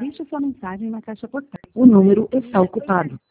Deixe sua mensagem na caixa postal. O número está ocupado.